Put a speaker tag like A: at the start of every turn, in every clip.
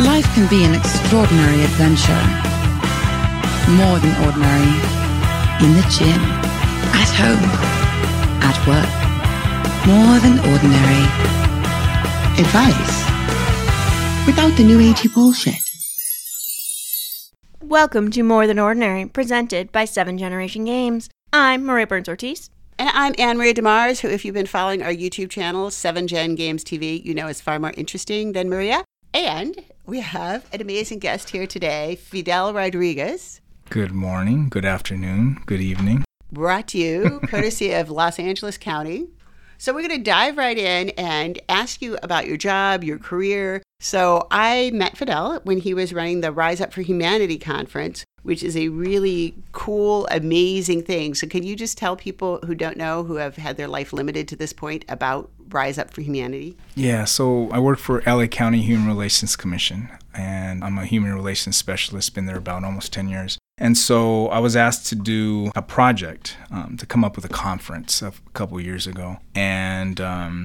A: Life can be an extraordinary adventure. More than ordinary. In the gym. At home. At work. More than ordinary.
B: Advice. Without the new agey bullshit.
C: Welcome to More Than Ordinary, presented by 7 Generation Games. I'm Maria Burns-Ortiz.
B: And I'm Anne-Marie DeMars, who, if you've been following our YouTube channel, 7 Gen Games TV, you know is far more interesting than Maria. And we have an amazing guest here today, Fidel Rodriguez.
D: Good morning, good afternoon, good evening.
B: Brought to you courtesy of Los Angeles County. So we're going to dive right in and ask you about your job, your career. So I met Fidel when he was running the Rise Up for Humanity conference, which is a really cool, amazing thing. So can you just tell people who don't know, who have had their life limited to this point, about Rise Up for Humanity?
D: Yeah, so I work for LA County Human Relations Commission, and I'm a human relations specialist, been there about almost 10 years. And so I was asked to do a project to come up with a conference a couple years ago. And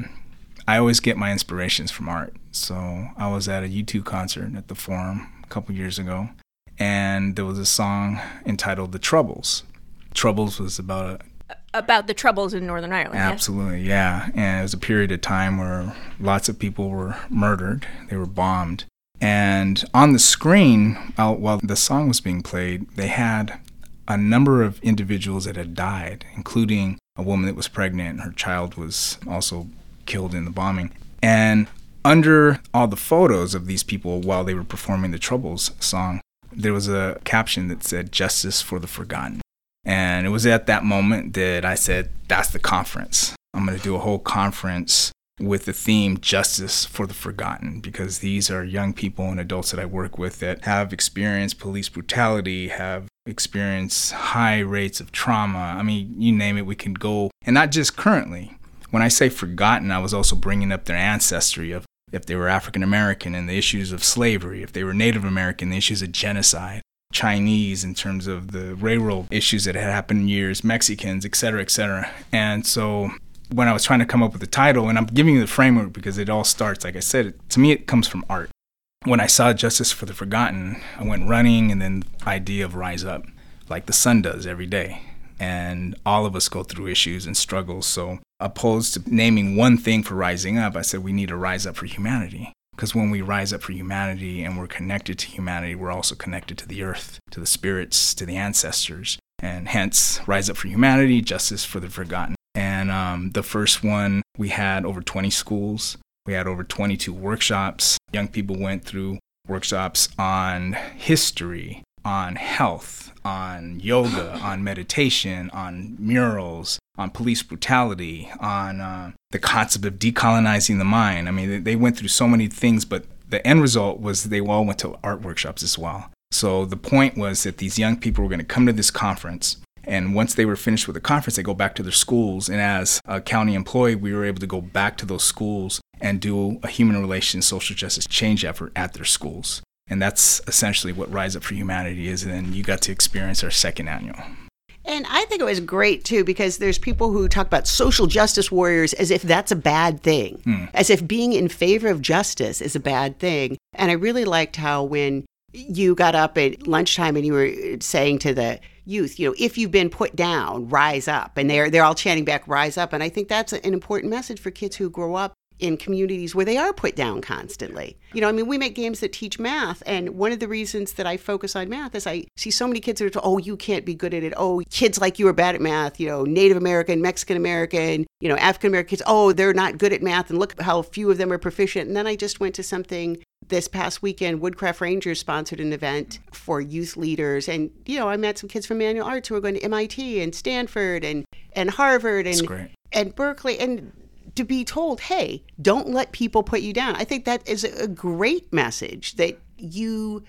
D: I always get my inspirations from art. So I was at a U2 concert at the Forum a couple years ago, and there was a song entitled The Troubles. Troubles was about
C: the troubles in Northern Ireland.
D: Absolutely, yeah. And it was a period of time where lots of people were murdered. They were bombed. And on the screen, while the song was being played, they had a number of individuals that had died, including a woman that was pregnant, and her child was also killed in the bombing. And under all the photos of these people while they were performing the Troubles song, there was a caption that said, "Justice for the Forgotten." And it was at that moment that I said, that's the conference. I'm going to do a whole conference with the theme Justice for the Forgotten, because these are young people and adults that I work with that have experienced police brutality, have experienced high rates of trauma. I mean, you name it, we can go. And not just currently. When I say forgotten, I was also bringing up their ancestry of if they were African American and the issues of slavery, if they were Native American, the issues of genocide, Chinese in terms of the railroad issues that had happened in years, Mexicans, et cetera, et cetera. And so when I was trying to come up with the title, and I'm giving you the framework because it all starts, like I said, to me it comes from art. When I saw Justice for the Forgotten, I went running, and then the idea of Rise Up, like the sun does every day. And all of us go through issues and struggles. So opposed to naming one thing for rising up, I said we need to rise up for humanity. Because when we rise up for humanity and we're connected to humanity, we're also connected to the earth, to the spirits, to the ancestors. And hence, Rise Up for Humanity, Justice for the Forgotten. And the first one, we had over 20 schools. We had over 22 workshops. Young people went through workshops on history, on health, on yoga, on meditation, on murals, on police brutality, on the concept of decolonizing the mind. I mean, they went through so many things, but the end result was they all went to art workshops as well. So the point was that these young people were going to come to this conference, and once they were finished with the conference, they go back to their schools. And as a county employee, we were able to go back to those schools and do a human relations, social justice change effort at their schools. And that's essentially what Rise Up for Humanity is. And then you got to experience our second annual.
B: And I think it was great, too, because there's people who talk about social justice warriors as if that's a bad thing, as if being in favor of justice is a bad thing. And I really liked how when you got up at lunchtime and you were saying to the youth, you know, if you've been put down, rise up. And they're all chanting back, rise up. And I think that's an important message for kids who grow up in communities where they are put down constantly. You know, I mean, we make games that teach math, and one of the reasons that I focus on math is I see so many kids that are, oh, you can't be good at it. Oh, kids like you are bad at math, you know, Native American, Mexican American, you know, African American kids, oh, they're not good at math, and look how few of them are proficient. And then I just went to something this past weekend. Woodcraft Rangers sponsored an event for youth leaders, and, you know, I met some kids from Manual Arts who are going to MIT and Stanford and Harvard and Berkeley, and to be told, hey, don't let people put you down. I think that is a great message, that you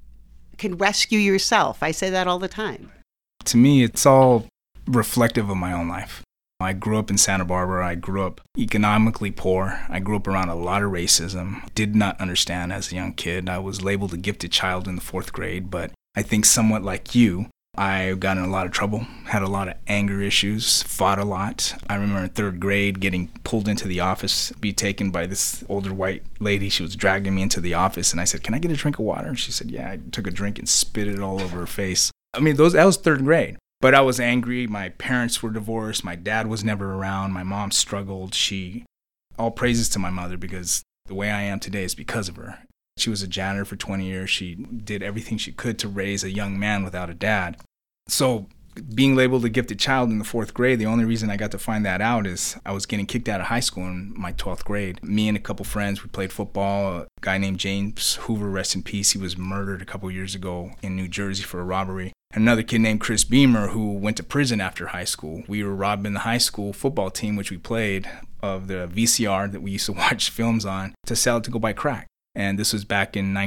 B: can rescue yourself. I say that all the time.
D: To me, it's all reflective of my own life. I grew up in Santa Barbara. I grew up economically poor. I grew up around a lot of racism. Did not understand as a young kid. I was labeled a gifted child in the 4th grade, but I think somewhat like you, I got in a lot of trouble, had a lot of anger issues, fought a lot. I remember in 3rd grade getting pulled into the office, be taken by this older white lady. She was dragging me into the office, and I said, "Can I get a drink of water?" And she said, "Yeah." I took a drink and spit it all over her face. I mean, that was 3rd grade. But I was angry. My parents were divorced. My dad was never around. My mom struggled. All praises to my mother, because the way I am today is because of her. She was a janitor for 20 years. She did everything she could to raise a young man without a dad. So being labeled a gifted child in the 4th grade, the only reason I got to find that out is I was getting kicked out of high school in my 12th grade. Me and a couple friends, we played football. A guy named James Hoover, rest in peace, he was murdered a couple years ago in New Jersey for a robbery. Another kid named Chris Beamer, who went to prison after high school. We were robbing the high school football team, which we played, of the VCR that we used to watch films on, to sell it to go buy crack. And this was back in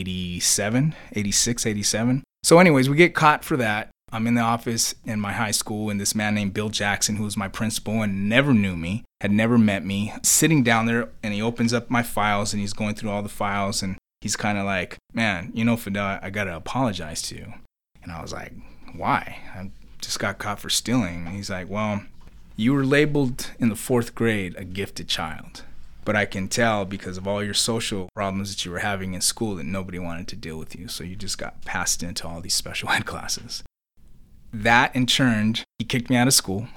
D: 1987, 86, 87. So anyways, we get caught for that. I'm in the office in my high school, and this man named Bill Jackson, who was my principal and never knew me, had never met me, sitting down there, and he opens up my files, and he's going through all the files, and he's kind of like, "Man, Fidel, I got to apologize to you." And I was like, "Why? I just got caught for stealing." And he's like, "Well, you were labeled in the 4th grade a gifted child. But I can tell because of all your social problems that you were having in school that nobody wanted to deal with you. So you just got passed into all these special ed classes." That in turn, he kicked me out of school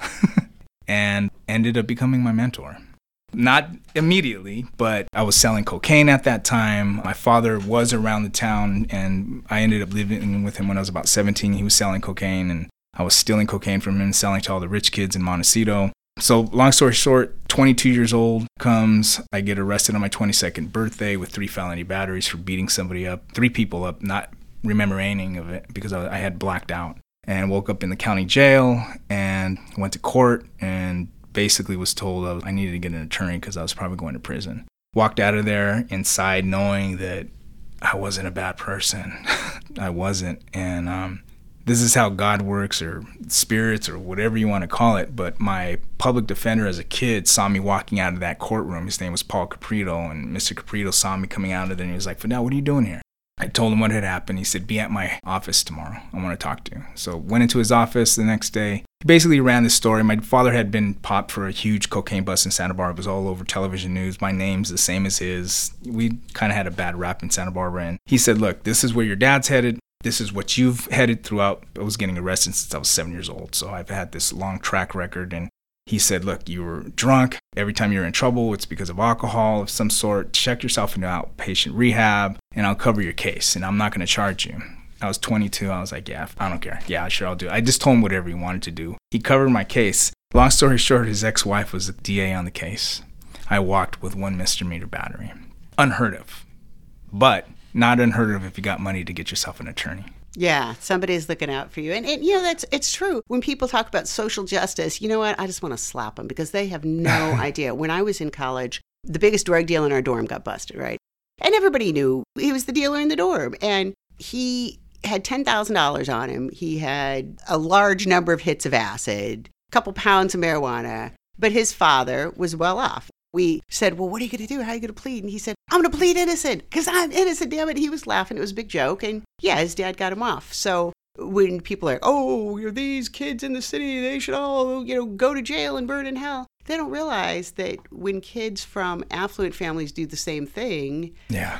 D: and ended up becoming my mentor. Not immediately, but I was selling cocaine at that time. My father was around the town, and I ended up living with him when I was about 17. He was selling cocaine, and I was stealing cocaine from him and selling to all the rich kids in Montecito. So long story short, 22 years old comes, I get arrested on my 22nd birthday with 3 felony batteries for beating somebody up, 3 people up, not remembering any of it because I had blacked out. And woke up in the county jail and went to court and basically was told I needed to get an attorney because I was probably going to prison. Walked out of there inside knowing that I wasn't a bad person. I wasn't. And this is how God works, or spirits, or whatever you want to call it. But my public defender as a kid saw me walking out of that courtroom. His name was Paul Caprito, and Mr. Caprito saw me coming out of there, and he was like, "Fidel, what are you doing here?" I told him what had happened. He said, "Be at my office tomorrow. I want to talk to you." So went into his office the next day. He basically ran this story. My father had been popped for a huge cocaine bust in Santa Barbara. It was all over television news. My name's the same as his. We kind of had a bad rap in Santa Barbara. And he said, "Look, this is where your dad's headed. This is what you've headed throughout." I was getting arrested since I was 7 years old. So I've had this long track record. And he said, "Look, you were drunk. Every time you're in trouble, it's because of alcohol of some sort. Check yourself into outpatient rehab, and I'll cover your case, and I'm not going to charge you." I was 22. I was like, "Yeah, I don't care. Yeah, sure, I'll do it." I just told him whatever he wanted to do. He covered my case. Long story short, his ex-wife was the DA on the case. I walked with 1 misdemeanor battery. Unheard of. But not unheard of if you got money to get yourself an attorney.
B: Yeah, somebody's looking out for you. And it's true. When people talk about social justice, you know what? I just want to slap them because they have no idea. When I was in college, the biggest drug deal in our dorm got busted, right? And everybody knew he was the dealer in the dorm. And he had $10,000 on him. He had a large number of hits of acid, a couple pounds of marijuana. But his father was well off. We said, "Well, what are you going to do? How are you going to plead?" And he said, "I'm going to plead innocent because I'm innocent, damn it." He was laughing. It was a big joke. And yeah, his dad got him off. So when people are, "Oh, you're these kids in the city, they should all, go to jail and burn in hell," they don't realize that when kids from affluent families do the same thing,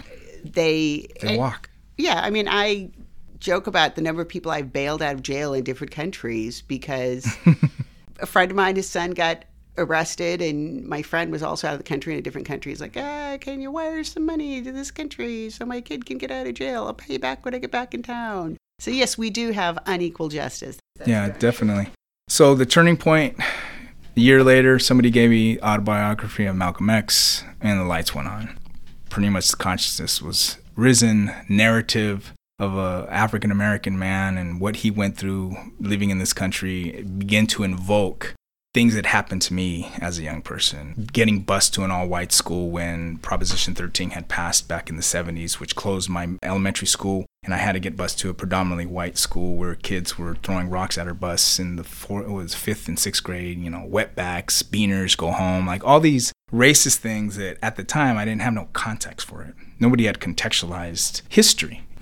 B: they
D: walk.
B: Yeah, I mean, I joke about the number of people I've bailed out of jail in different countries because a friend of mine, his son got arrested, and my friend was also out of the country in a different country. He's like, "Can you wire some money to this country so my kid can get out of jail? I'll pay you back when I get back in town." So yes, we do have unequal justice. That's
D: definitely. So the turning point, a year later, somebody gave me autobiography of Malcolm X, and the lights went on. Pretty much the consciousness was risen, narrative of a African-American man and what he went through living in this country began to invoke things that happened to me as a young person. Getting bused to an all-white school when Proposition 13 had passed back in the 70s, which closed my elementary school, and I had to get bused to a predominantly white school where kids were throwing rocks at our bus in the 5th and 6th grade, wetbacks, beaners, go home, like all these racist things that at the time I didn't have no context for it. Nobody had contextualized history.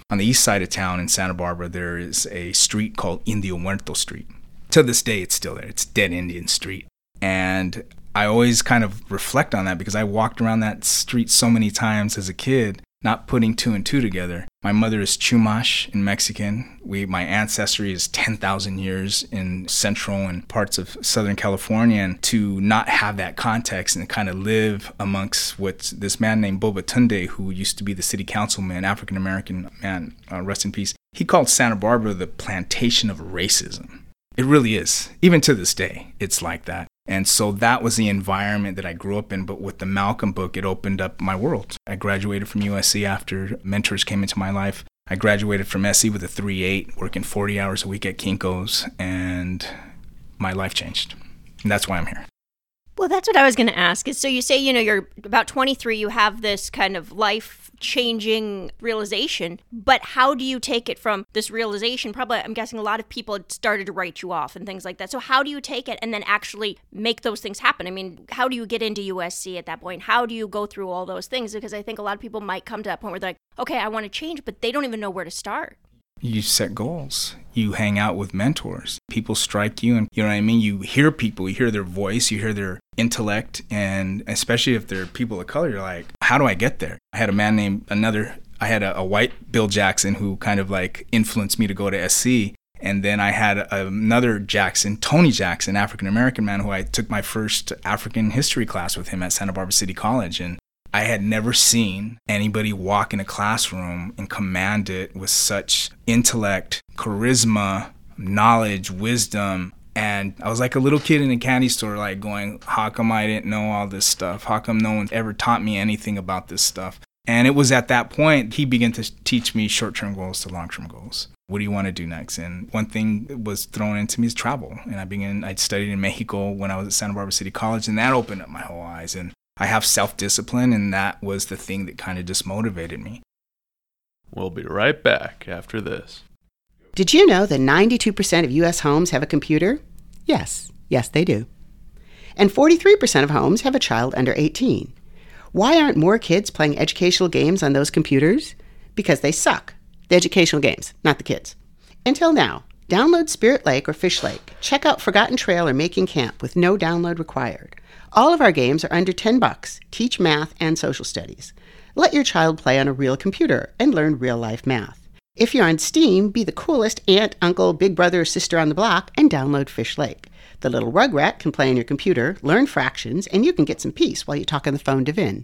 D: On the east side of town in Santa Barbara, there is a street called Indio Muerto Street. To this day, it's still there. It's Dead Indian Street. And I always kind of reflect on that because I walked around that street so many times as a kid, not putting two and two together. My mother is Chumash in Mexican. My ancestry is 10,000 years in central and parts of Southern California. And to not have that context and kind of live amongst what this man named Boba Tunde, who used to be the city councilman, African-American man, rest in peace, he called Santa Barbara the plantation of racism. It really is. Even to this day, it's like that. And so that was the environment that I grew up in. But with the Malcolm book, it opened up my world. I graduated from USC after mentors came into my life. I graduated from SC with a 3.8, working 40 hours a week at Kinko's, and my life changed. And that's why I'm here.
C: Well, that's what I was going to ask. So you say, you're about 23, you have this kind of life-changing realization, but how do you take it from this realization? Probably, I'm guessing a lot of people had started to write you off and things like that. So how do you take it and then actually make those things happen? I mean, how do you get into USC at that point? How do you go through all those things? Because I think a lot of people might come to that point where they're like, okay, I want to change, but they don't even know where to start.
D: You set goals. You hang out with mentors. People strike you, and you know what I mean? You hear people, you hear their voice, you hear their intellect, and especially if they're people of color, you're like, how do I get there? I had a man named I had a white Bill Jackson who kind of like influenced me to go to SC. And then I had another Jackson, Tony Jackson, African-American man, who I took my first African history class with him at Santa Barbara City College. And I had never seen anybody walk in a classroom and command it with such intellect, charisma, knowledge, wisdom. And I was like a little kid in a candy store, like going, how come I didn't know all this stuff? How come no one ever taught me anything about this stuff? And it was at that point he began to teach me short-term goals to long-term goals. What do you want to do next? And one thing that was thrown into me is travel. And I studied in Mexico when I was at Santa Barbara City College, and that opened up my whole eyes. And I have self-discipline, and that was the thing that kind of just motivated me.
E: We'll be right back after this.
B: Did you know that 92% of U.S. homes have a computer? Yes, they do. And 43% of homes have a child under 18. Why aren't more kids playing educational games on those computers? Because they suck. The educational games, not the kids. Until now, download Spirit Lake or Fish Lake. Check out Forgotten Trail or Making Camp with no download required. All of our games are under $10. Teach math and social studies. Let your child play on a real computer and learn real-life math. If you're on Steam, be the coolest aunt, uncle, big brother, or sister on the block and download Fish Lake. The little rugrat can play on your computer, learn fractions, and you can get some peace while you talk on the phone to Vin.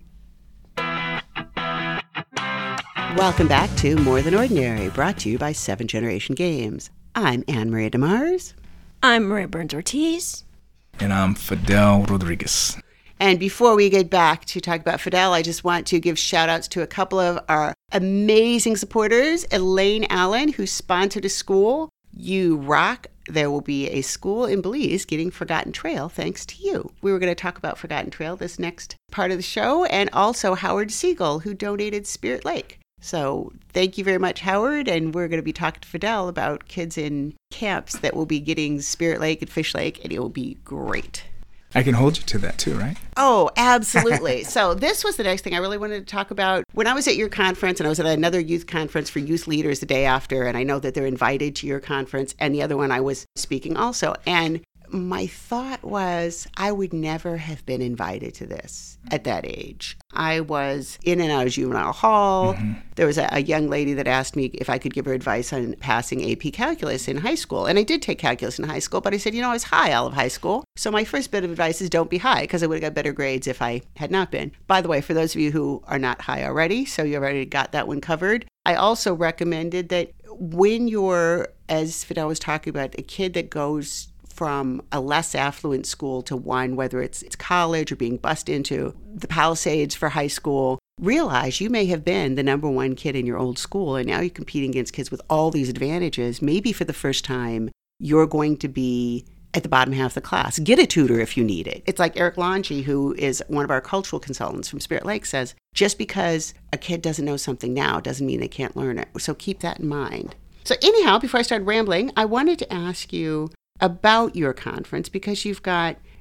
B: Welcome back to More Than Ordinary, brought to you by 7 Generation Games. I'm Anne Maria DeMars.
C: I'm Maria Burns-Ortiz.
D: And I'm Fidel Rodriguez.
B: And before we get back to talk about Fidel, I just want to give shout outs to a couple of our amazing supporters. Elaine Allen, who sponsored a school. You rock. There will be a school in Belize getting Forgotten Trail thanks to you. We were going to talk about Forgotten Trail this next part of the show, and also Howard Siegel, who donated Spirit Lake. So thank you very much, Howard, and we're going to be talking to Fidel about kids in camps that will be getting Spirit Lake and Fish Lake, and it will be great.
D: I can hold you to that too, right?
B: Oh, absolutely. So this was the next thing I really wanted to talk about. When I was at your conference, and I was at another youth conference for youth leaders the day after, and I know that they're invited to your conference, and the other one I was speaking also. And my thought was I would never have been invited to this at that age. I was in and out of juvenile hall. Mm-hmm. There was a young lady that asked me if I could give her advice on passing AP Calculus in high school. And I did take calculus in high school, but I said, I was high all of high school. So my first bit of advice is don't be high, because I would have got better grades if I had not been. By the way, for those of you who are not high already, so you already got that one covered, I also recommended that when you're, as Fidel was talking about, a kid that goes from a less affluent school to one, whether it's college or being bussed into the Palisades for high school, realize you may have been the number one kid in your old school, and now you're competing against kids with all these advantages. Maybe for the first time, you're going to be at the bottom half of the class. Get a tutor if you need it. It's like Eric Longi, who is one of our cultural consultants from Spirit Lake, says, just because a kid doesn't know something now doesn't mean they can't learn it. So keep that in mind. So anyhow, before I started rambling, I wanted to ask you about your conference, because you've got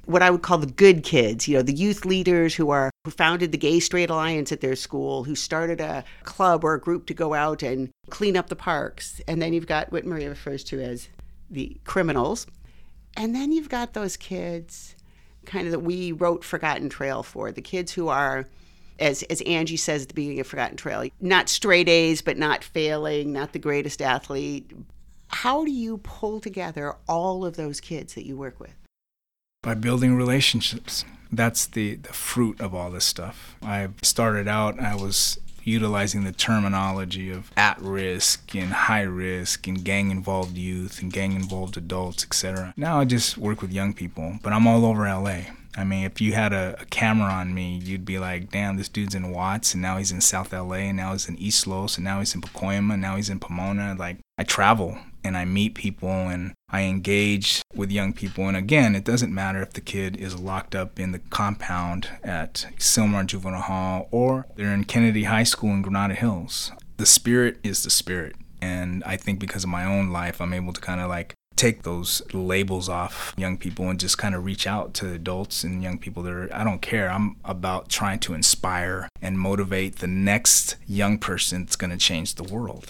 B: what I would call the good kids, the youth leaders who founded the Gay Straight Alliance at their school, who started a club or a group to go out and clean up the parks. And then you've got what Maria refers to as the criminals. And then you've got those kids kind of that we wrote Forgotten Trail for, the kids who are, as Angie says at the beginning of Forgotten Trail, not straight A's, but not failing, not the greatest athlete. How do you pull together all of those kids that you work with?
D: By building relationships. That's the fruit of all this stuff. I started out, I was utilizing the terminology of at-risk and high-risk and gang-involved youth and gang-involved adults, etc. Now I just work with young people, but I'm all over LA. I mean, if you had a camera on me, you'd be like, damn, this dude's in Watts, and now he's in South LA, and now he's in East Los, and now he's in Pacoima, and now he's in Pomona. Like, I travel, and I meet people, and I engage with young people. And again, it doesn't matter if the kid is locked up in the compound at Sylmar Juvenile Hall or they're in Kennedy High School in Granada Hills. The spirit is the spirit. And I think because of my own life, I'm able to kind of like take those labels off young people and just kind of reach out to adults and young people that are, I don't care. I'm about trying to inspire and motivate the next young person that's going to change the world.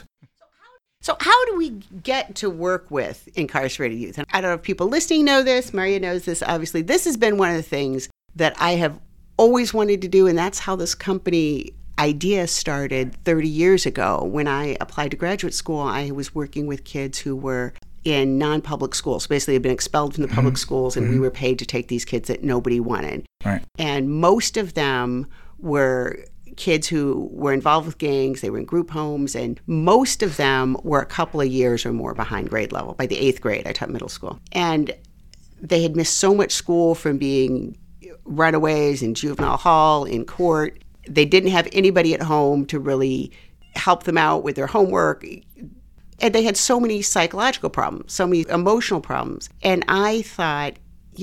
B: So how do we get to work with incarcerated youth? And I don't know if people listening know this. Maria knows this, obviously. This has been one of the things that I have always wanted to do, and that's how this company idea started 30 years ago. When I applied to graduate school, I was working with kids who were in non-public schools. Basically, had been expelled from the public schools, and we were paid to take these kids that nobody wanted.
D: Right.
B: And most of them were kids who were involved with gangs. They were in group homes, and most of them were a couple of years or more behind grade level. By the 8th grade, I taught middle school. And they had missed so much school from being runaways in juvenile hall, in court. They didn't have anybody at home to really help them out with their homework. And they had so many psychological problems, so many emotional problems. And I thought,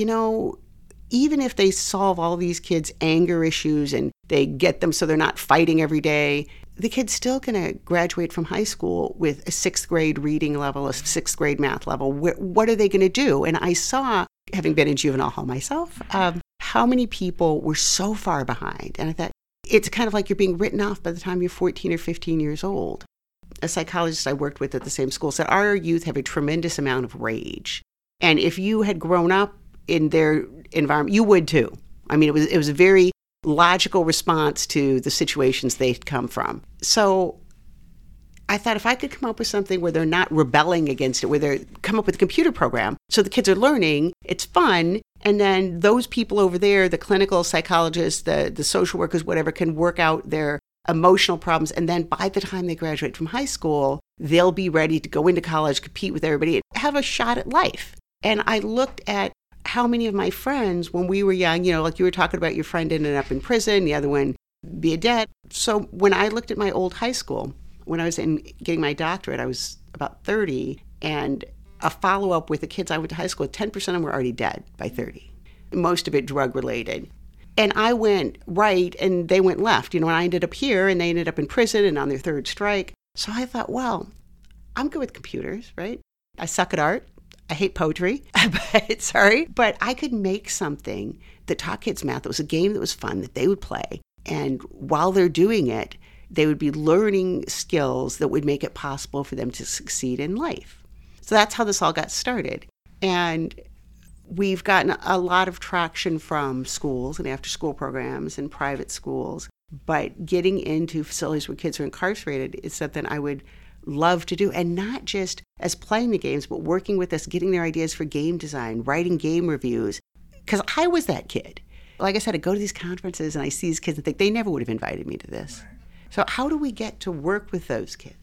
B: even if they solve all these kids' anger issues and they get them so they're not fighting every day, the kid's still going to graduate from high school with a 6th grade reading level, a 6th grade math level. What are they going to do? And I saw, having been in juvenile hall myself, how many people were so far behind. And I thought, it's kind of like you're being written off by the time you're 14 or 15 years old. A psychologist I worked with at the same school said, our youth have a tremendous amount of rage. And if you had grown up in their environment, you would too. I mean, it was a very logical response to the situations they'd come from. So I thought if I could come up with something where they're not rebelling against it, where they come up with a computer program, so the kids are learning, it's fun, and then those people over there, the clinical psychologists, the social workers, whatever, can work out their emotional problems. And then by the time they graduate from high school, they'll be ready to go into college, compete with everybody, and have a shot at life. And I looked at how many of my friends, when we were young, like you were talking about, your friend ended up in prison, the other one be a debt. So when I looked at my old high school, when I was getting my doctorate, I was about 30, and a follow-up with the kids I went to high school, 10% of them were already dead by 30. Most of it drug-related. And I went right, and they went left. And I ended up here, and they ended up in prison and on their 3rd strike. So I thought, well, I'm good with computers, right? I suck at art. I hate poetry, but I could make something that taught kids math. It was a game that was fun that they would play. And while they're doing it, they would be learning skills that would make it possible for them to succeed in life. So that's how this all got started. And we've gotten a lot of traction from schools and after-school programs and private schools. But getting into facilities where kids are incarcerated is something I would love to do, and not just as playing the games, but working with us, getting their ideas for game design, writing game reviews. Because I was that kid. Like I said, I go to these conferences and I see these kids and think they never would have invited me to this. So how do we get to work with those kids?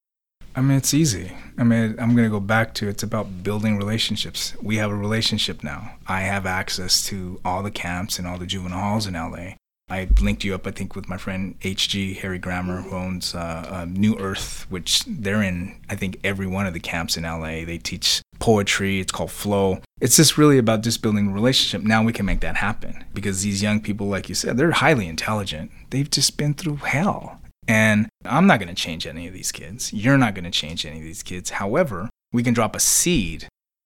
D: I mean, it's easy. I'm going to go back to, it's about building relationships. We have a relationship now. I have access to all the camps and all the juvenile halls in LA. I linked you up, I think, with my friend HG, Harry Grammer, who owns New Earth, which they're in, I think, every one of the camps in LA. They teach poetry. It's called Flow. It's just really about just building a relationship. Now we can make that happen because these young people, like you said, they're highly intelligent. They've just been through hell. And I'm not going to change any of these kids. You're not going to change any of these kids. However, we can drop a seed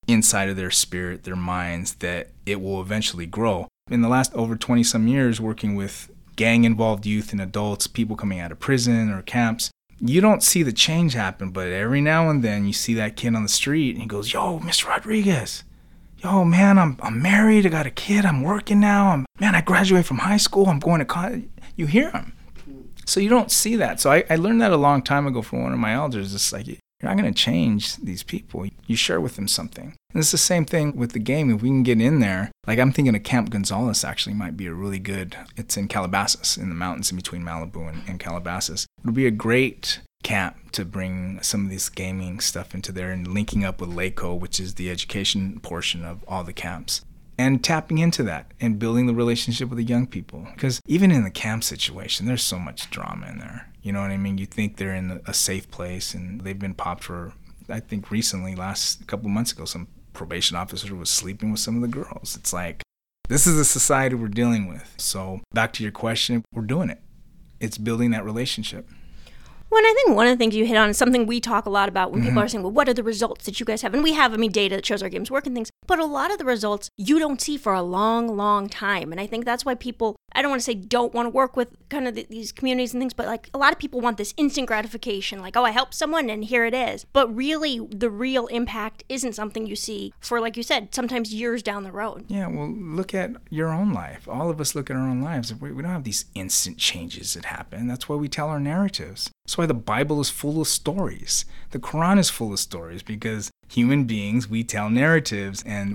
D: inside of their spirit, their minds, that it will eventually grow. In the last over 20 some years working with gang-involved youth and adults, people coming out of prison or camps, you don't see the change happen, but every now and then you see that kid on the street and he goes, "Yo, Mr. Rodriguez, yo, man, I'm married, I got a kid, I'm working now, I graduated from high school, I'm going to college." You hear him. So you don't see that. So I learned that a long time ago from one of my elders. It's like, you're not going to change these people. You share with them something. And it's the same thing with the game. If we can get in there, like I'm thinking of Camp Gonzales actually might be a really good, it's in Calabasas, in the mountains in between Malibu and Calabasas. It would be a great camp to bring some of this gaming stuff into there and linking up with LACO, which is the education portion of all the camps. And tapping into that and building the relationship with the young people. Because even in the camp situation, there's so much drama in there. You know what I mean? You think they're in a safe place, and they've been popped for, I think recently, a couple months ago, some probation officer was sleeping with some of the girls. It's like, this is the society we're dealing with. So back to your question, we're doing it. It's building that relationship.
C: Well, and I think one of the things you hit on is something we talk a lot about when people are saying, well, what are the results that you guys have? And we have, data that shows our games work and things. But a lot of the results you don't see for a long, long time. And I think that's why people, I don't want to say don't want to work with kind of these communities and things, but like a lot of people want this instant gratification, like, oh, I helped someone and here it is. But really, the real impact isn't something you see for, like you said, sometimes years down the road.
D: Yeah, well, look at your own life. All of us look at our own lives. We don't have these instant changes that happen. That's why we tell our narratives. That's why the Bible is full of stories. The Quran is full of stories because human beings, we tell narratives, and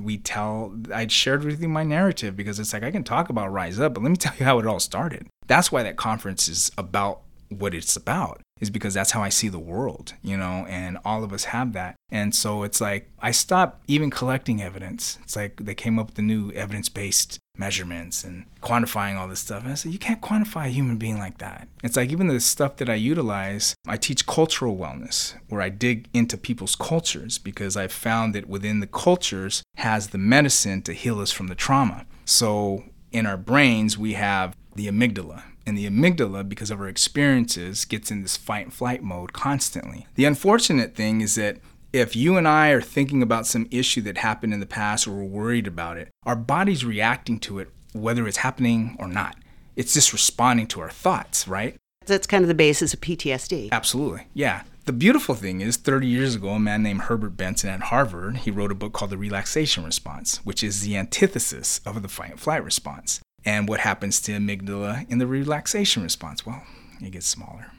D: I shared with you my narrative because it's like, I can talk about Rise Up, but let me tell you how it all started. That's why that conference is about what it's about, is because that's how I see the world, and all of us have that. And so it's like, I stopped even collecting evidence. It's like they came up with the new evidence-based measurements and quantifying all this stuff. And I said, you can't quantify a human being like that. It's like even the stuff that I utilize, I teach cultural wellness, where I dig into people's cultures because I've found that within the cultures has the medicine to heal us from the trauma. So in our brains, we have the amygdala. And the amygdala, because of our experiences, gets in this fight and flight mode constantly. The unfortunate thing is that if you and I are thinking about some issue that happened in the past or we're worried about it, our body's reacting to it whether it's happening or not. It's just responding to our thoughts, right?
B: That's kind of the basis of PTSD.
D: Absolutely, yeah. The beautiful thing is 30 years ago, a man named Herbert Benson at Harvard, he wrote a book called The Relaxation Response, which is the antithesis of the fight and flight response. And what happens to amygdala in the relaxation response? Well, it gets smaller.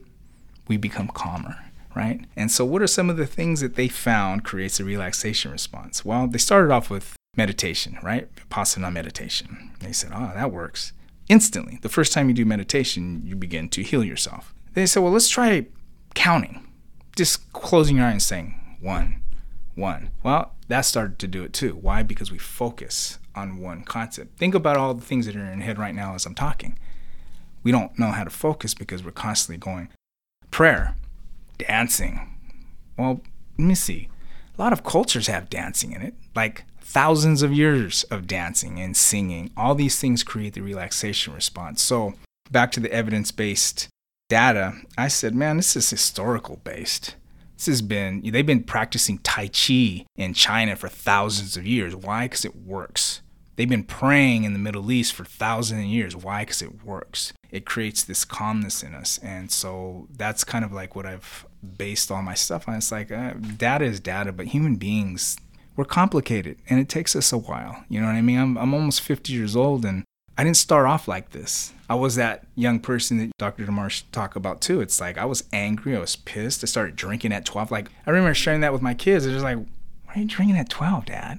D: We become calmer, right? And so what are some of the things that they found creates a relaxation response? Well, they started off with meditation, right? Vipassana meditation. They said, oh, that works. Instantly, the first time you do meditation, you begin to heal yourself. They said, well, let's try counting. Just closing your eyes and saying, 1, 1. Well, that started to do it too. Why? Because we focus on one concept. Think about all the things that are in your head right now as I'm talking. We don't know how to focus because we're constantly going. Prayer, dancing. Well, let me see. A lot of cultures have dancing in it, like thousands of years of dancing and singing. All these things create the relaxation response. So back to the evidence-based data, I said, man, this is historical based. They've been practicing Tai Chi in China for thousands of years. Why? Because it works. They've been praying in the Middle East for thousands of years. Why? Because it works. It creates this calmness in us. And so that's kind of like what I've based all my stuff on. It's like data is data, but human beings, we're complicated, and it takes us a while. You know what I mean? I'm almost 50 years old, and I didn't start off like this. I was that young person that Dr. DeMarsh talked about too. It's like I was angry. I was pissed. I started drinking at 12. Like I remember sharing that with my kids. They're just like, why are you drinking at 12, Dad?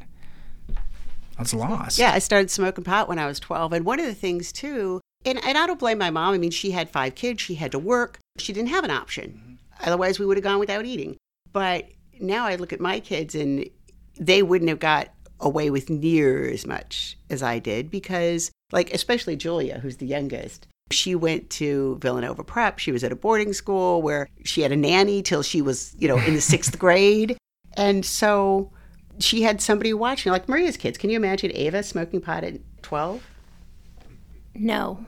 D: I was lost.
B: Yeah, I started smoking pot when I was 12. And one of the things too, and I don't blame my mom. I mean, she had 5 kids. She had to work. She didn't have an option. Otherwise, we would have gone without eating. But now I look at my kids and they wouldn't have got away with near as much as I did because, like, especially Julia, who's the youngest, she went to Villanova Prep. She was at a boarding school where she had a nanny till she was, in the 6th grade. And so she had somebody watching, like Maria's kids. Can you imagine Ava smoking pot at 12?
C: No.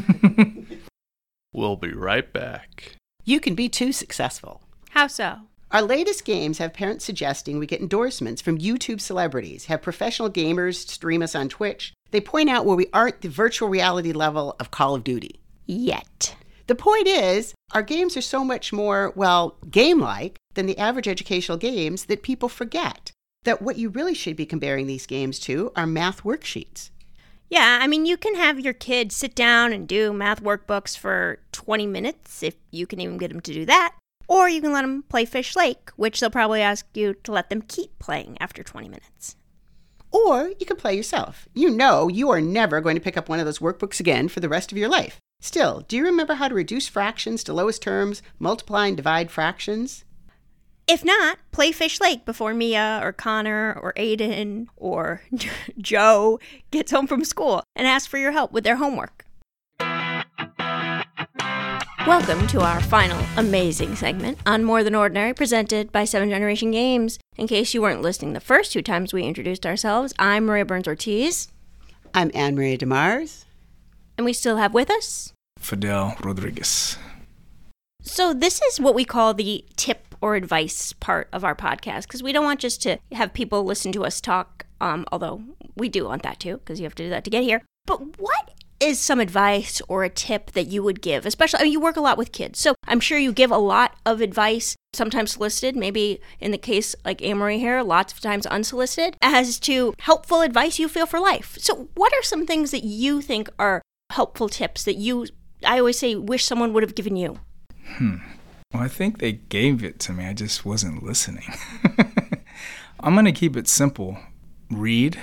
E: We'll be right back.
B: You can be too successful.
C: How so?
B: Our latest games have parents suggesting we get endorsements from YouTube celebrities, have professional gamers stream us on Twitch. They point out where we aren't the virtual reality level of Call of Duty.
C: Yet.
B: The point is, our games are so much more, well, game-like than the average educational games that people forget that what you really should be comparing these games to are math worksheets.
C: Yeah, I mean, you can have your kid sit down and do math workbooks for 20 minutes, if you can even get them to do that. Or you can let them play Fish Lake, which they'll probably ask you to let them keep playing after 20 minutes.
B: Or you can play yourself. You know you are never going to pick up one of those workbooks again for the rest of your life. Still, do you remember how to reduce fractions to lowest terms, multiply and divide fractions?
C: If not, play Fish Lake before Mia or Connor or Aiden or Joe gets home from school and ask for your help with their homework. Welcome to our final amazing segment on More Than Ordinary, presented by 7 Generation Games. In case you weren't listening the first 2 times we introduced ourselves, I'm Maria Burns-Ortiz.
B: I'm Anne-Marie DeMars.
C: And we still have with us
D: Fidel Rodriguez.
C: So this is what we call the tip or advice part of our podcast, because we don't want just to have people listen to us talk, although we do want that too, because you have to do that to get here. But what is some advice or a tip that you would give? Especially, I mean, you work a lot with kids, so I'm sure you give a lot of advice, sometimes solicited, maybe in the case like Amory here, lots of times unsolicited, as to helpful advice you feel for life. So what are some things that you think are helpful tips that I always say, wish someone would have given you?
D: Well, I think they gave it to me. I just wasn't listening. I'm going to keep it simple. Read,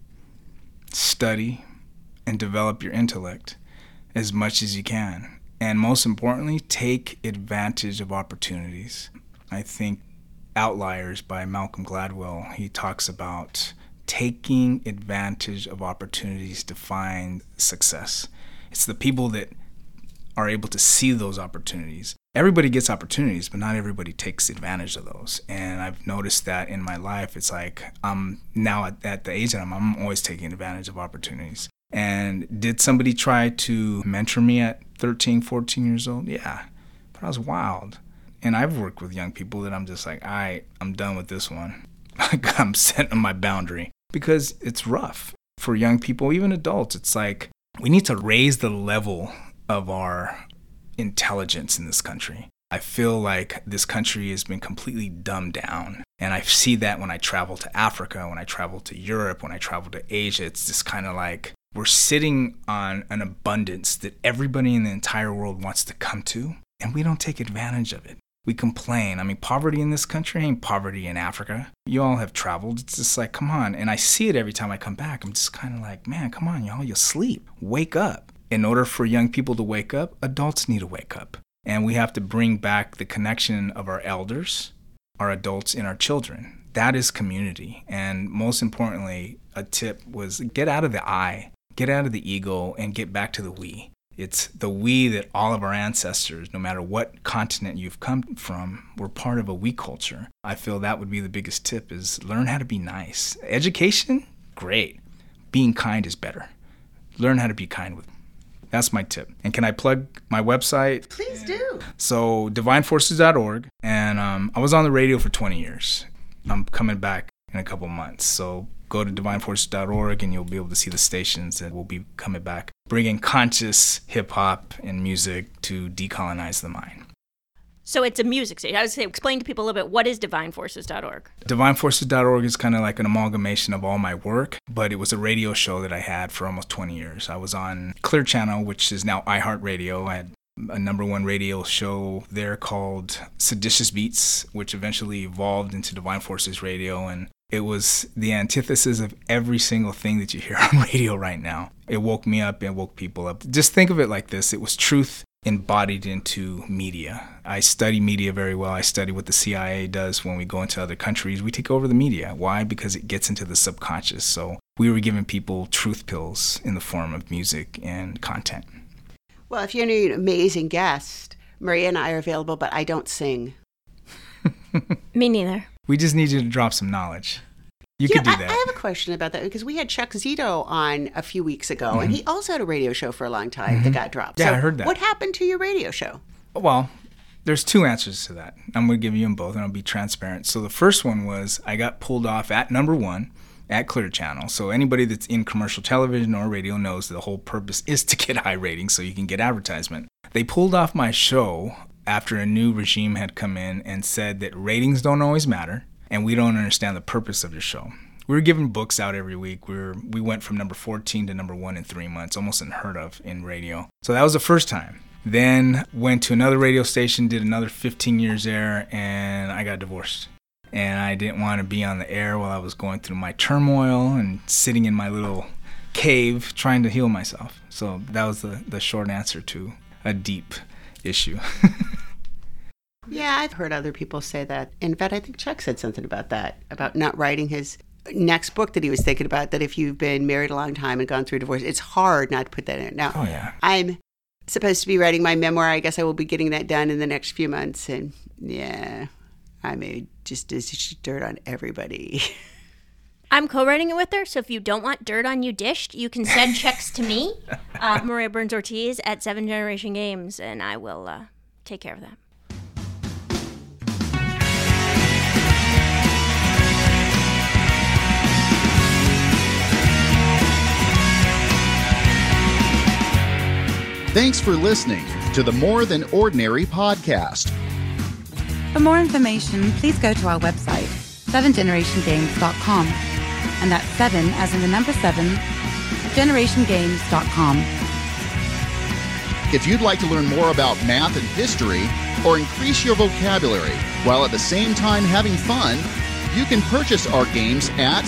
D: study, and develop your intellect as much as you can. And most importantly, take advantage of opportunities. I think Outliers by Malcolm Gladwell, he talks about taking advantage of opportunities to find success. It's the people that are able to see those opportunities. Everybody gets opportunities, but not everybody takes advantage of those. And I've noticed that in my life. It's like I'm now at the age that I'm always taking advantage of opportunities. And did somebody try to mentor me at 13, 14 years old? Yeah, but I was wild. And I've worked with young people that I'm just like, I'm done with this one. I'm setting my boundary. Because it's rough for young people, even adults. It's like we need to raise the level of our intelligence in this country. I feel like this country has been completely dumbed down. And I see that when I travel to Africa, when I travel to Europe, when I travel to Asia. It's just kind of like we're sitting on an abundance that everybody in the entire world wants to come to, and we don't take advantage of it. We complain. I mean, poverty in this country ain't poverty in Africa. You all have traveled. It's just like, come on. And I see it every time I come back. I'm just kind of like, man, come on, y'all. You sleep. Wake up. In order for young people to wake up, adults need to wake up. And we have to bring back the connection of our elders, our adults, and our children. That is community. And most importantly, a tip was get out of the I, get out of the ego, and get back to the we. It's the we that all of our ancestors, no matter what continent you've come from, were part of a we culture. I feel that would be the biggest tip is learn how to be nice. Education, great. Being kind is better. Learn how to be kind with. That's my tip. And can I plug my website?
B: Please do.
D: So divineforces.org. And I was on the radio for 20 years. I'm coming back in a couple months. So go to divineforces.org and you'll be able to see the stations that will be coming back, bringing conscious hip-hop and music to decolonize the mind.
C: So it's a music station. I would say, explain to people a little bit, what is divineforces.org?
D: Divineforces.org is kind of like an amalgamation of all my work, but it was a radio show that I had for almost 20 years. I was on Clear Channel, which is now iHeartRadio. I had a #1 radio show there called Seditious Beats, which eventually evolved into Divine Forces Radio, and it was the antithesis of every single thing that you hear on radio right now. It woke me up and woke people up. Just think of it like this. It was truth embodied into media. I study media very well. I study what the CIA does when we go into other countries. We take over the media. Why? Because it gets into the subconscious. So we were giving people truth pills in the form of music and content.
B: Well, if you need an amazing guest, Maria and I are available, but I don't sing.
C: Me neither.
D: We just need you to drop some knowledge. You could do that.
B: I have a question about that because we had Chuck Zito on a few weeks ago, and he also had a radio show for a long time that got dropped.
D: Yeah,
B: so
D: I heard that.
B: What happened to your radio show?
D: Well, There's two answers to that. I'm going to give you them both, and I'll be transparent. So the first one was I got pulled off at number 1 at Clear Channel. So anybody that's in commercial television or radio knows the whole purpose is to get high ratings so you can get advertisement. They pulled off my show after a new regime had come in and said that ratings don't always matter, and we don't understand the purpose of your show. We were giving books out every week. We went from number 14 to number 1 in 3 months, almost unheard of in radio. So that was the first time. Then went to another radio station, did another 15 years there, and I got divorced. And I didn't want to be on the air while I was going through my turmoil and sitting in my little cave trying to heal myself. So that was the short answer to a deep issue.
B: Yeah, I've heard other people say that. In fact, I think Chuck said something about that, about not writing his next book that he was thinking about, that if you've been married a long time and gone through a divorce, it's hard not to put that in. Now, I'm supposed to be writing my memoir. I guess I will be getting that done in the next few months. And yeah, I may just dish dirt on everybody.
C: I'm co-writing it with her, so if you don't want dirt on you dished, you can send checks to me, Maria Burns-Ortiz at 7 Generation Games, and I will take care of that.
F: Thanks for listening to the More Than Ordinary podcast.
A: For more information, please go to our website, 7generationgames.com. And that's 7 as in the number 7, generationgames.com.
F: If you'd like to learn more about math and history or increase your vocabulary while at the same time having fun, you can purchase our games at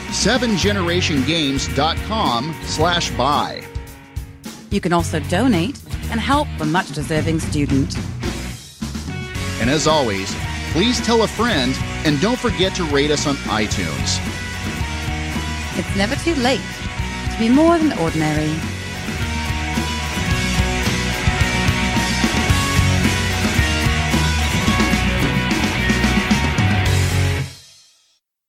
F: 7generationgames.com/buy.
A: You can also donate and help a much-deserving student.
F: And as always, please tell a friend and don't forget to rate us on iTunes.
A: It's never too late to be more than ordinary.